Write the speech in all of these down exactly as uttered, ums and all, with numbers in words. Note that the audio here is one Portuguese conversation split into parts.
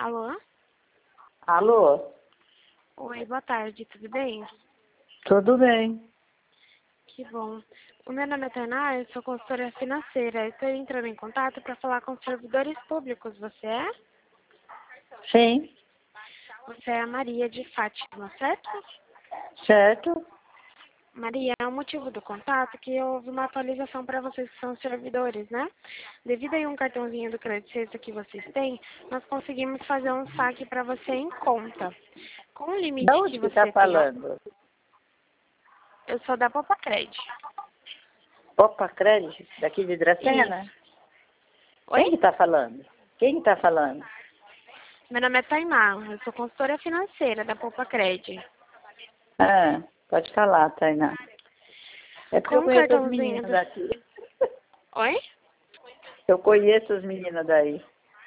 Alô? Alô? Oi, boa tarde, tudo bem? Tudo bem. Que bom. O meu nome é Tainá, eu sou consultora financeira. Estou entrando em contato para falar com os servidores públicos. Você é? Sim, Você é a Maria de Fátima, certo? certo. Maria, é o motivo do contato que houve uma atualização para vocês que são servidores, né? Devido aí a um cartãozinho do Crédito Sexta que vocês têm, nós conseguimos fazer um saque para você em conta. Com o Da limite que onde que está você tem, ó, falando? eu sou da Popa Cred. Opa, Crédito, daqui de Dracena? Isso. Quem que Oi? está falando? Quem que está falando? Meu nome é Taimar, eu sou consultora financeira da Poupa Cred. Ah, pode falar, Tainá. É porque eu Com o conheço as cartãozinho meninas do... daqui. Oi? Eu conheço as meninas daí.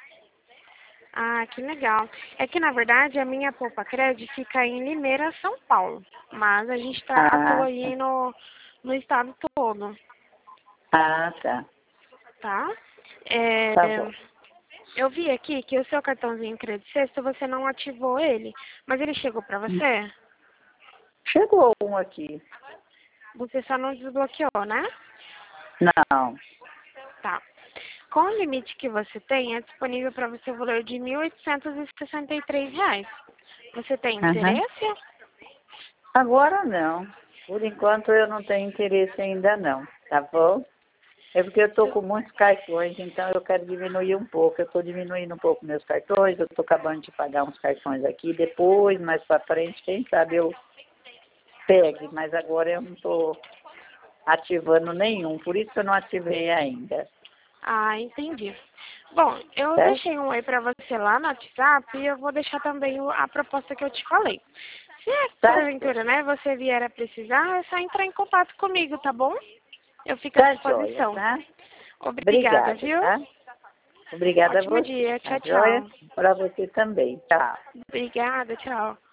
Ah, que legal. É que, na verdade, a minha Poupa Cred fica em Limeira, São Paulo. Mas a gente tá, atua Ah, tá. aí no, no estado todo, Ah, tá. tá? É, Tá bom. eu vi aqui que o seu cartãozinho Crédito Sexta, você não ativou ele. Mas ele chegou pra você? Chegou um aqui. Você só não desbloqueou, né? Não. Tá. Com o limite que você tem, é disponível para você o valor de mil oitocentos e sessenta e três reais. Você tem Aham. interesse? Agora não. Por enquanto eu não tenho interesse ainda não, tá bom? É porque eu estou com muitos cartões, então eu quero diminuir um pouco. Eu estou diminuindo um pouco meus cartões, eu estou acabando de pagar uns cartões aqui. Depois, mais para frente, quem sabe eu pegue, mas agora eu não estou ativando nenhum, por isso que eu não ativei ainda. Ah, entendi. Bom, eu Certo? deixei um oi para você lá no WhatsApp e eu vou deixar também o- a proposta que eu te falei. Se é Tá porventura, certo. né, você vier a precisar, é só entrar em contato comigo, tá bom? Eu fico à Tá joia, disposição. tá? Obrigada, Obrigada, viu? tá? Obrigada a Ótimo você. dia. Tá Tchau, joia? tchau. Para você também. Tchau. Obrigada, tchau.